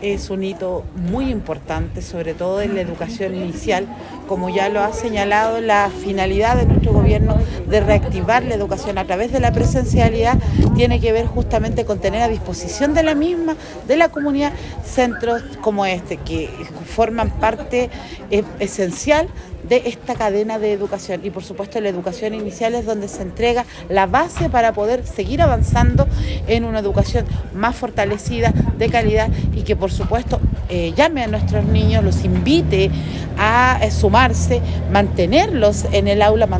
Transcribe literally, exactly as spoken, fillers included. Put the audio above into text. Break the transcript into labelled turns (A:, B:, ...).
A: es un hito muy importante, sobre todo en la educación inicial, como ya lo ha señalado la finalidad de nuestro gobierno de reactivar la educación a través de la presencialidad, tiene que ver justamente con tener a disposición de la misma, de la comunidad, centros como este, que forman parte eh, esencial de esta cadena de educación. Y por supuesto la educación inicial es donde se entrega la base para poder seguir avanzando en una educación más fortalecida, de calidad, y que por supuesto eh, llame a nuestros niños, los invite a eh, sumarse, mantenerlos en el aula,